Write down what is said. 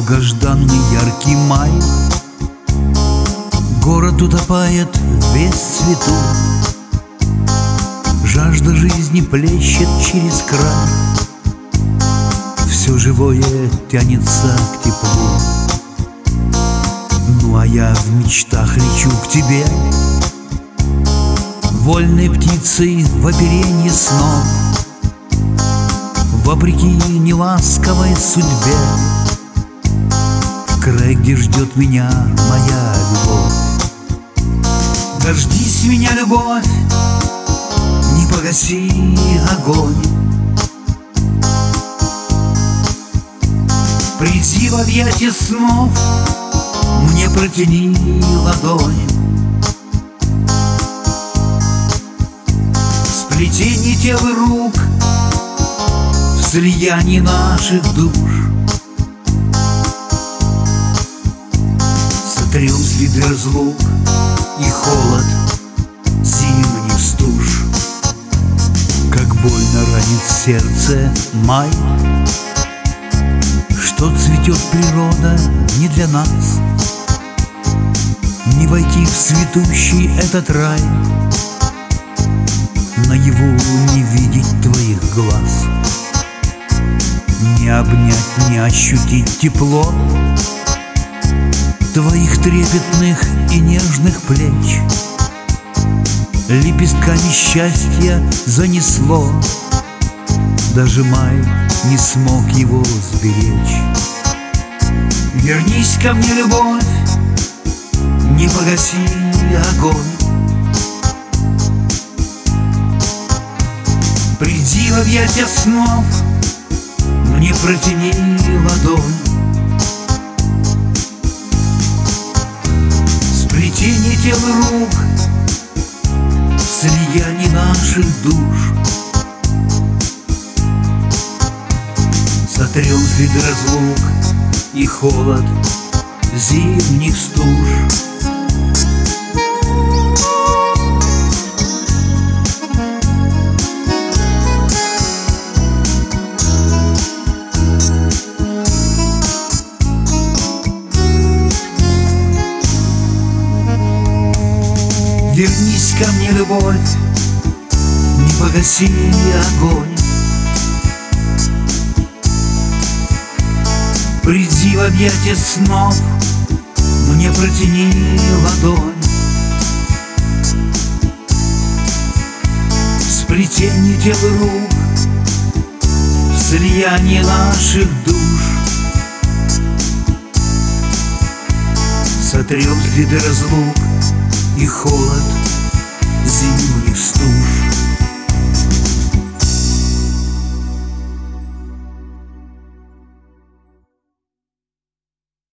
Долгожданный яркий май, город утопает весь в цвету, жажда жизни плещет через край, все живое тянется к теплу. Ну а я в мечтах лечу к тебе, вольной птицей в оперенье снов, вопреки неласковой судьбе, в край, где ждет меня моя любовь. Дождись меня, любовь, не погаси огонь, приди в объятия снов, мне протяни ладонь. Сплетение тел и рук в слиянии наших душ, сотрем следы разлук и холод зимних стуж. Как больно ранит сердце май, что цветет природа не для нас, не войти в цветущий этот рай, наяву не видеть твоих глаз, не обнять, не ощутить тепло твоих трепетных и нежных плеч. Лепестками счастья занесло, даже май не смог его сберечь. Вернись ко мне, любовь, не погаси огонь, приди в объятия снов, мне протяни ладонь. Сплетение тел и рук в слиянии наших душ, сотрем следы разлук и холод зимних стуж. Вернись ко мне, любовь, не погаси огонь, приди в объятия снов, мне протяни ладонь. Сплетение тел и рук в слиянии наших душ, сотрем следы разлук и холод зимних стуж.